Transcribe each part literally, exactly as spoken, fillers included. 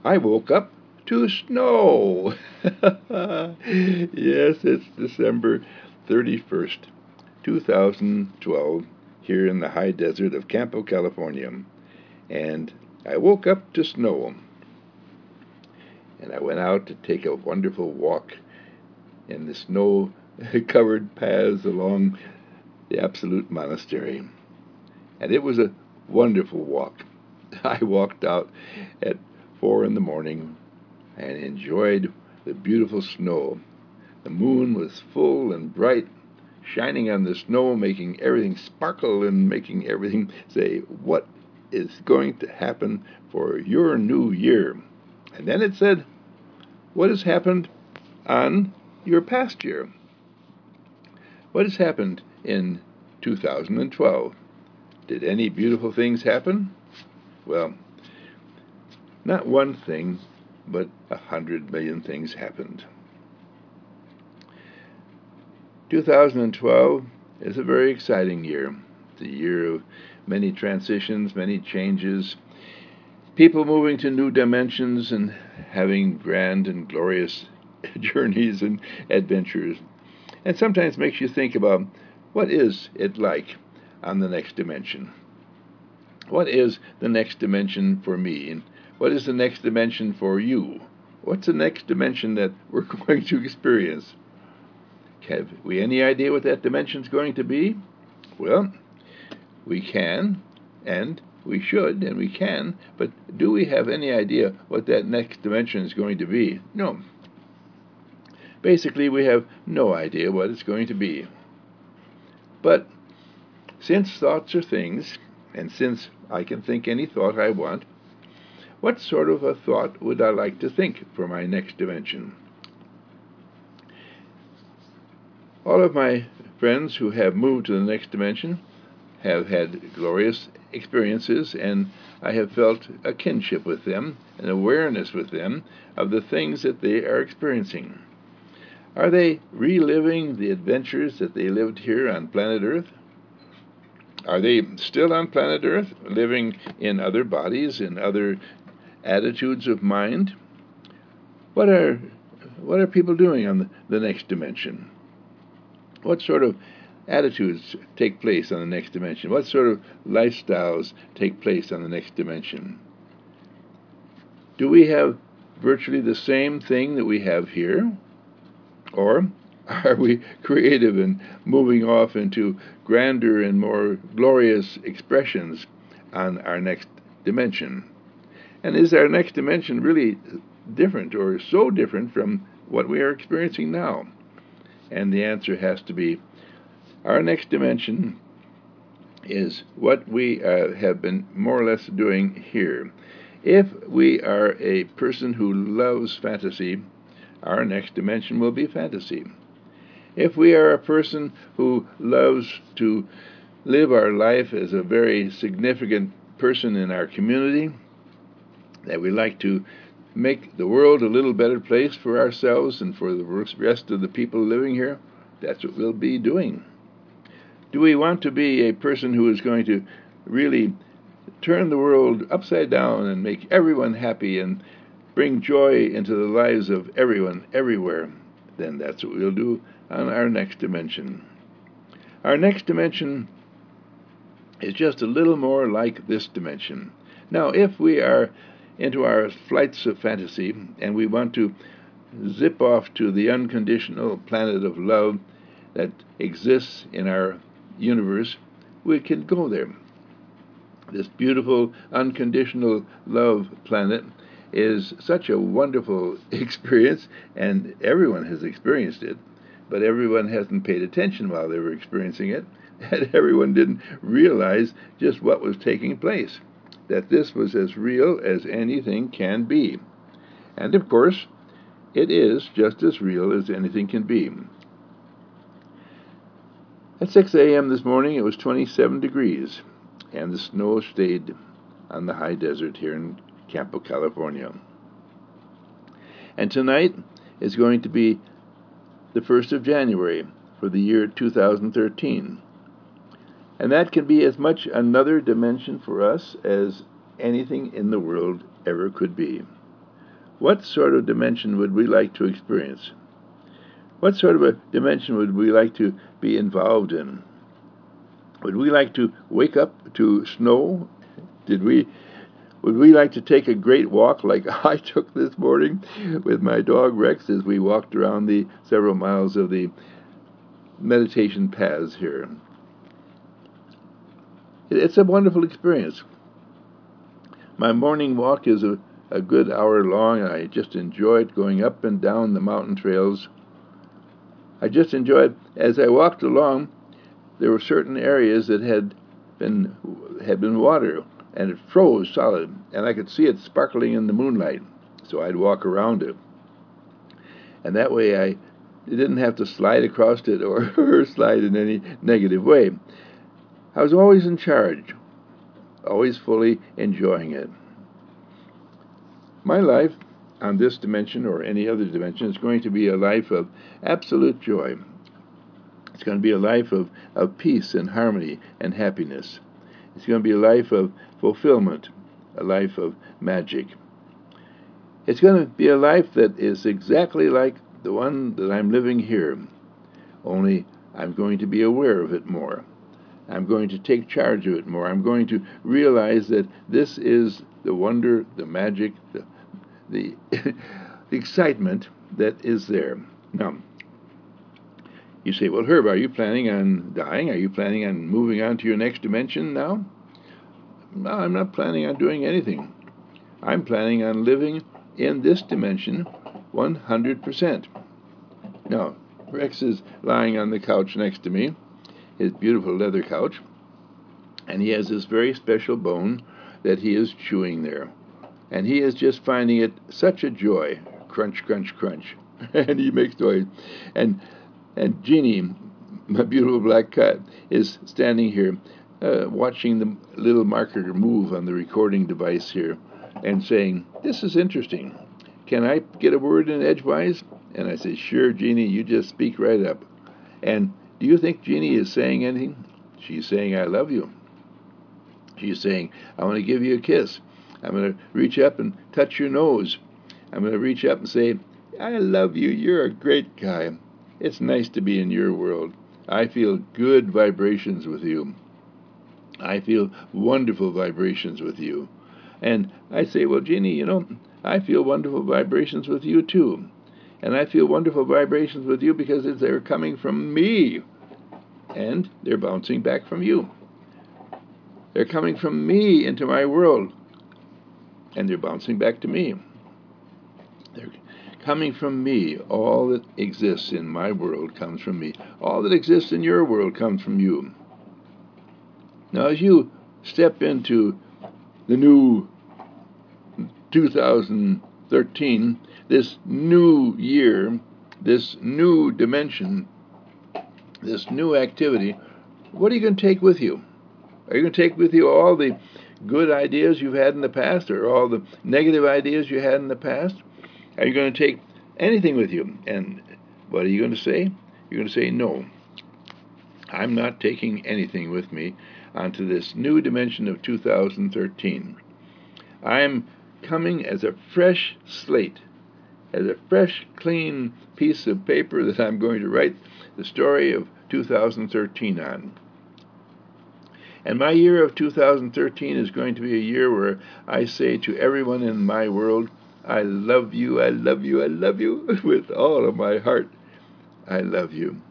I woke up to snow. Yes, it's December thirty-first, two thousand twelve, here in the high desert of Campo, California. And I woke up to snow. And I went out to take a wonderful walk in the snow covered paths along the Absolute Monastery. And it was a wonderful walk. I walked out at four in the morning and enjoyed the beautiful snow. The moon was full and bright, shining on the snow, making everything sparkle and making everything say, "What is going to happen for your new year?" And then it said, "What has happened on your past year? What has happened in two thousand twelve? Did any beautiful things happen?" Well, not one thing, but a hundred million things happened. two thousand twelve is a very exciting year. It's a year of many transitions, many changes, people moving to new dimensions and having grand and glorious journeys and adventures. And sometimes makes you think about what is it like on the next dimension? What is the next dimension for me? And what is the next dimension for you? What's the next dimension that we're going to experience? Have we any idea what that dimension is going to be? Well, we can, and we should, and we can, but do we have any idea what that next dimension is going to be? No. Basically, we have no idea what it's going to be. But since thoughts are things, and since I can think any thought I want, what sort of a thought would I like to think for my next dimension? All of my friends who have moved to the next dimension have had glorious experiences, and I have felt a kinship with them, an awareness with them of the things that they are experiencing. Are they reliving the adventures that they lived here on planet Earth? Are they still on planet Earth, living in other bodies, in other attitudes of mind? What are what are people doing on the, the next dimension? What sort of attitudes take place on the next dimension? What sort of lifestyles take place on the next dimension? Do we have virtually the same thing that we have here? Or are we creative and moving off into grander and more glorious expressions on our next dimension? And is our next dimension really different or so different from what we are experiencing now? And the answer has to be our next dimension is what we uh, have been more or less doing here. If we are a person who loves fantasy, our next dimension will be fantasy. If we are a person who loves to live our life as a very significant person in our community, that we like to make the world a little better place for ourselves and for the rest of the people living here, that's what we'll be doing. Do we want to be a person who is going to really turn the world upside down and make everyone happy and bring joy into the lives of everyone, everywhere? Then that's what we'll do on our next dimension. Our next dimension is just a little more like this dimension. Now, if we are into our flights of fantasy and we want to zip off to the unconditional planet of love that exists in our universe, we can go there. This beautiful, unconditional love planet is such a wonderful experience, and everyone has experienced it, but everyone hasn't paid attention while they were experiencing it, and everyone didn't realize just what was taking place, that this was as real as anything can be. And of course, it is just as real as anything can be. At six a.m. this morning, it was twenty-seven degrees, and the snow stayed on the high desert here in Campo, California. And tonight is going to be the first of January for the year two thousand thirteen. And that can be as much another dimension for us as anything in the world ever could be. what sort of dimension would we like to experience? What sort of a dimension would we like to be involved in? Would we like to wake up to snow? Did we would we like to take a great walk like I took this morning with my dog Rex as we walked around the several miles of the meditation paths here? It's a wonderful experience. My morning walk is a, a good hour long. I just enjoyed going up and down the mountain trails. I just enjoyed, as I walked along, there were certain areas that had been had been water, and it froze solid, and I could see it sparkling in the moonlight, so I'd walk around it. And that way I didn't have to slide across it or, or slide in any negative way. I was always in charge, always fully enjoying it. My life on this dimension or any other dimension is going to be a life of absolute joy. It's going to be a life of, of peace and harmony and happiness. It's going to be a life of fulfillment, a life of magic. It's going to be a life that is exactly like the one that I'm living here, only I'm going to be aware of it more. I'm going to take charge of it more. I'm going to realize that this is the wonder, the magic, the, the, the excitement that is there. Now, you say, well, Herb, are you planning on dying? Are you planning on moving on to your next dimension now? No, I'm not planning on doing anything. I'm planning on living in this dimension one hundred percent. Now, Rex is lying on the couch next to me, his beautiful leather couch, and he has this very special bone that he is chewing there. And he is just finding it such a joy. Crunch, crunch, crunch. And he makes noise. And and Jeannie, my beautiful black cat, is standing here uh, watching the little marker move on the recording device here and saying, this is interesting. Can I get a word in edgewise? And I say, sure, Jeannie, you just speak right up. And do you think Jeannie is saying anything? She's saying, I love you. She's saying, I want to give you a kiss. I'm going to reach up and touch your nose. I'm going to reach up and say, I love you. You're a great guy. It's nice to be in your world. I feel good vibrations with you. I feel wonderful vibrations with you. And I say, well, Jeannie, you know, I feel wonderful vibrations with you too. And I feel wonderful vibrations with you because they're coming from me. And they're bouncing back from you. They're coming from me into my world. And they're bouncing back to me. They're coming from me. All that exists in my world comes from me. All that exists in your world comes from you. Now, as you step into the new two thousand thirteen, this new year, this new dimension, this new activity, what are you going to take with you? Are you going to take with you all the good ideas you've had in the past or all the negative ideas you had in the past? Are you going to take anything with you? And what are you going to say? You're going to say, no, I'm not taking anything with me onto this new dimension of two thousand thirteen. I'm coming as a fresh slate, as a fresh, clean piece of paper that I'm going to write the story of two thousand thirteen on. And my year of two thousand thirteen is going to be a year where I say to everyone in my world, I love you, I love you, I love you, with all of my heart. I love you.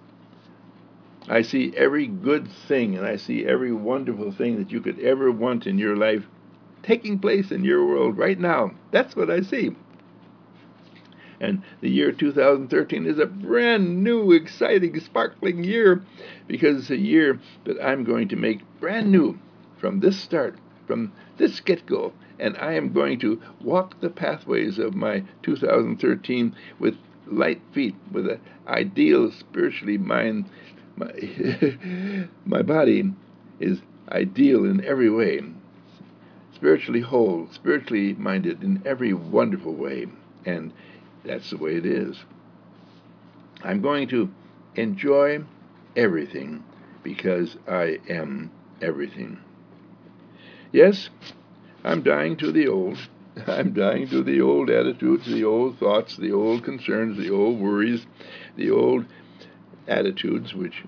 I see every good thing, and I see every wonderful thing that you could ever want in your life taking place in your world right now. That's what I see. And the year two thousand thirteen is a brand new, exciting, sparkling year because it's a year that I'm going to make brand new from this start, from this get-go. And I am going to walk the pathways of my two thousand thirteen with light feet, with an ideal spiritually mind. My, my body is ideal in every way, spiritually whole, spiritually minded in every wonderful way. And that's the way it is. I'm going to enjoy everything because I am everything. Yes, I'm dying to the old. I'm dying to the old attitudes, the old thoughts, the old concerns, the old worries, the old attitudes which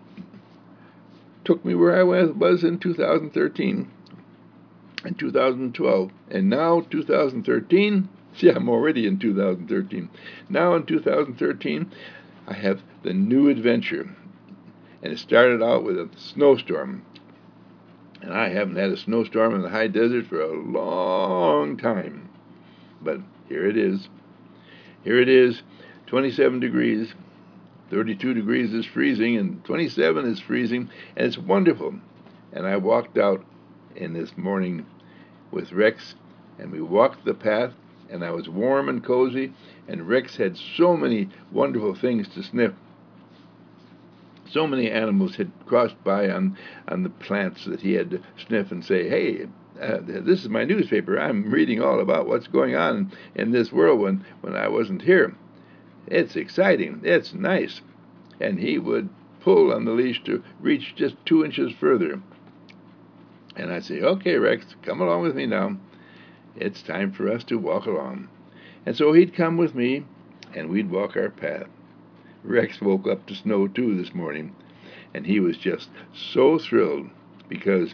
took me where I was in two thousand thirteen and two thousand twelve. And now, two thousand thirteen, see, I'm already in two thousand thirteen. Now in two thousand thirteen, I have the new adventure. And it started out with a snowstorm. And I haven't had a snowstorm in the high desert for a long time. But here it is. Here it is, twenty-seven degrees. thirty-two degrees is freezing, and twenty-seven is freezing, and it's wonderful. And I walked out in this morning with Rex, and we walked the path, and I was warm and cozy, and Rex had so many wonderful things to sniff. So many animals had crossed by on, on the plants that he had to sniff and say, hey, uh, this is my newspaper. I'm reading all about what's going on in this world when, when I wasn't here. It's exciting. It's nice. And he would pull on the leash to reach just two inches further. And I'd say, okay, Rex, come along with me now. It's time for us to walk along. And so he'd come with me, and we'd walk our path. Rex woke up to snow, too, this morning, and he was just so thrilled because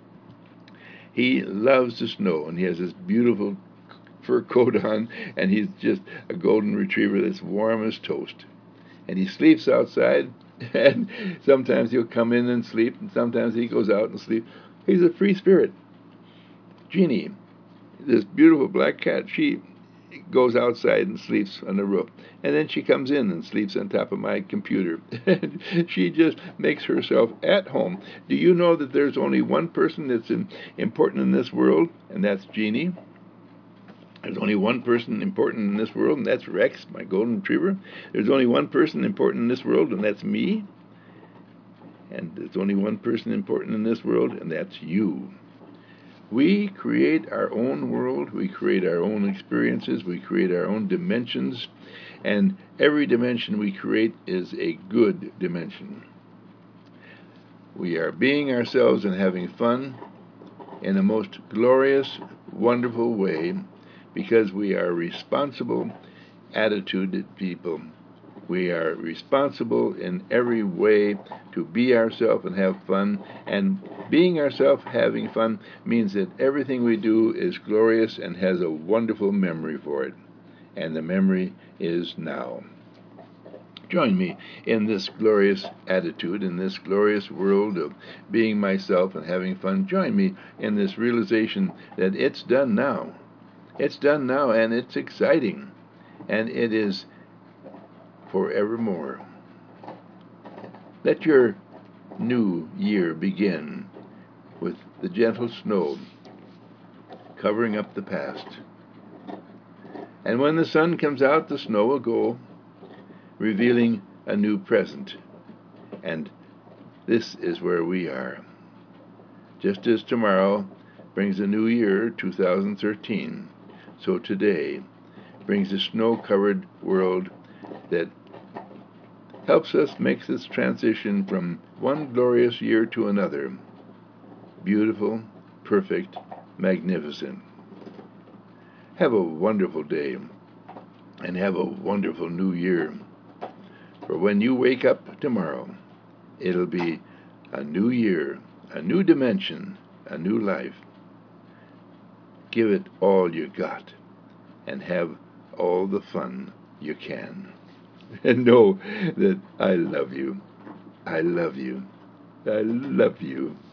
he loves the snow, and he has this beautiful fur coat on, and he's just a golden retriever that's warm as toast. And he sleeps outside, and sometimes he'll come in and sleep, and sometimes he goes out and sleep. He's a free spirit. Jeannie, this beautiful black cat, she goes outside and sleeps on the roof. And then she comes in and sleeps on top of my computer. She just makes herself at home. Do you know that there's only one person that's in, important in this world, and that's Jeannie? There's only one person important in this world, and that's Rex, my golden retriever. There's only one person important in this world, and that's me. And there's only one person important in this world, and that's you. We create our own world, we create our own experiences, we create our own dimensions, and every dimension we create is a good dimension. We are being ourselves and having fun in a most glorious, wonderful way because we are responsible, attitude people. We are responsible in every way to be ourselves and have fun. And being ourselves, having fun, means that everything we do is glorious and has a wonderful memory for it. And the memory is now. Join me in this glorious attitude, in this glorious world of being myself and having fun. Join me in this realization that it's done now. It's done now, and it's exciting. And it is forevermore. Let your new year begin with the gentle snow covering up the past. And when the sun comes out, the snow will go, revealing a new present. And this is where we are. Just as tomorrow brings a new year, two thousand thirteen, so today brings a snow-covered world that helps us make this transition from one glorious year to another. Beautiful, perfect, magnificent. Have a wonderful day, and have a wonderful new year. For when you wake up tomorrow, it'll be a new year, a new dimension, a new life. Give it all you got, and have all the fun you can. And know that I love you. I love you. I love you.